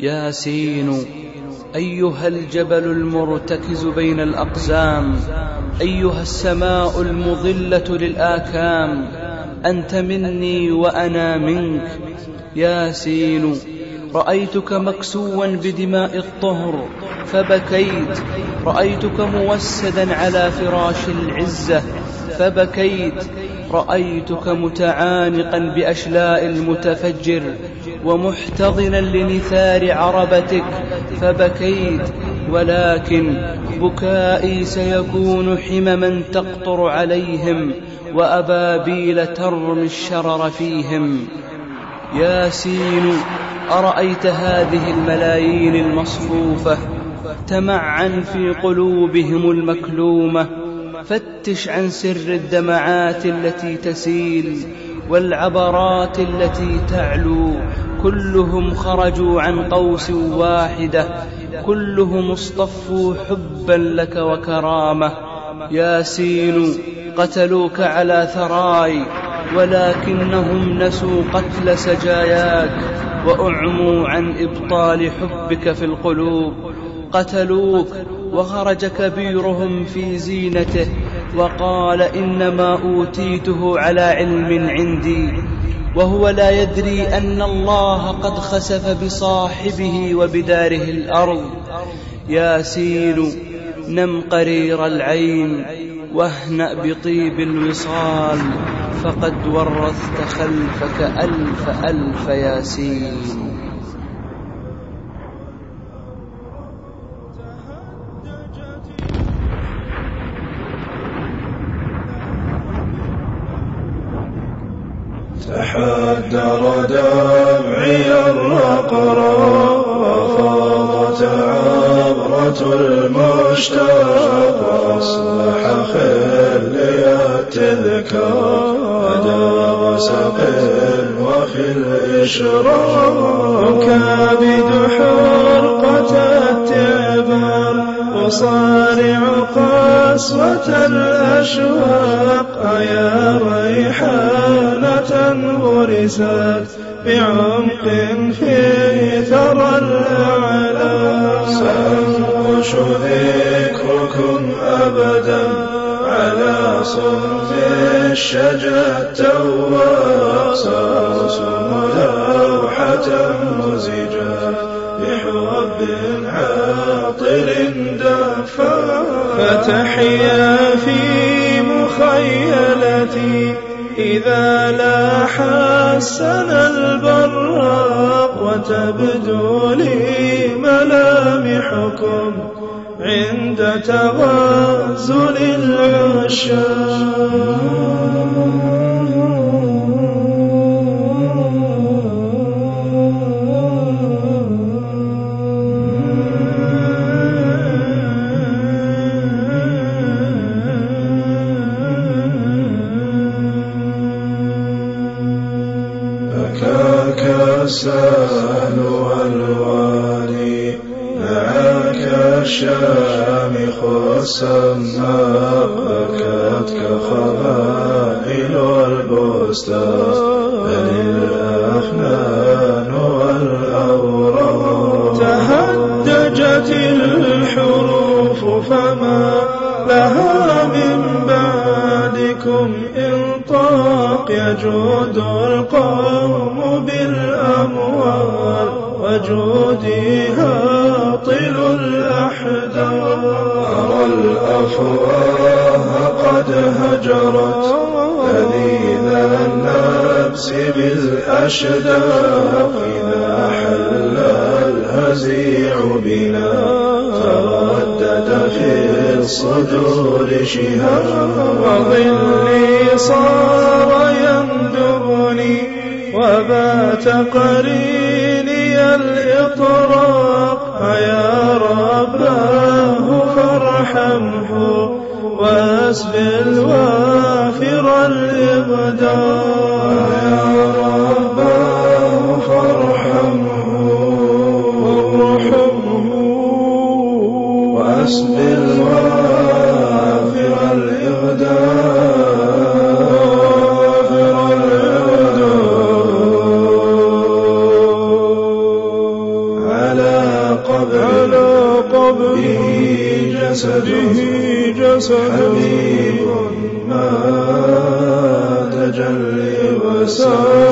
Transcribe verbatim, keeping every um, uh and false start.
ياسين. أيها الجبل المرتكز بين الأقزام، أيها السماء المظلة للآكام، أنت مني وأنا منك. ياسين. رأيتك مكسوا بدماء الطهر فبكيت، رأيتك موسدا على فراش العزة فبكيت، رأيتك متعانقا بأشلاء المتفجر ومحتضنا لنثار عربتك فبكيت، ولكن بكائي سيكون حمما تقطر عليهم وأبابيل ترمي الشرر فيهم. ياسين. أرأيت هذه الملايين المصفوفة تمعن في قلوبهم المكلومة؟ فتش عن سر الدمعات التي تسيل والعبرات التي تعلو، كلهم خرجوا عن قوس واحدة، كلهم اصطفوا حبا لك وكرامة. ياسين. قتلوك على ثراي ولكنهم نسوا قتل سجاياك وأعموا عن إبطال حبك في القلوب. قتلوك وخرج كبيرهم في زينته وقال إنما أوتيته على علم عندي، وهو لا يدري أن الله قد خسف بصاحبه وبداره الأرض. ياسين. نم قرير العين واهنأ بطيب الوصال، فقد ورثت خلفك ألف ألف ياسين. تحدر دمعي الرقراء وفاضت عبرة المشتاق، أصبح خلي التذكار أدى سقل وفي الإشراق، كابد حرقة التعبار وصارع قسوة الأشواق، يا ريحانة غرست بعمق في ثرى الأعلام، سأنقش ذكركم أبدا على صنف الشجا التواب، سأرسم لوحة مزجة بحب عاطر دفا، فتحيا في مخيلتي إذا لاح السنى البراق، وتبدو لي ملامحكم عند تغازل العشاق. السهل والوالي معك الشامخ والسماق، بكتك خبائل البستان بل الأفنان والأوراق، تهدجت الحروف فما لها من بعدكم إنطاق، يجود القوم بالأموال وجودي هاطل الأحداث، أرى الأفواه قد هجرت لذيذ النفس بالأشداق، إذا حل الهزيع بنا تردد في الصدور شهاب، وظلي صار يندبني وبات قريني الإطراق، يا رباه فارحمه واسبل وافر الإبداع، يا رباه فارحمه واسبل وافر الإبداع. على به جسد حبيب ما تجلي وسار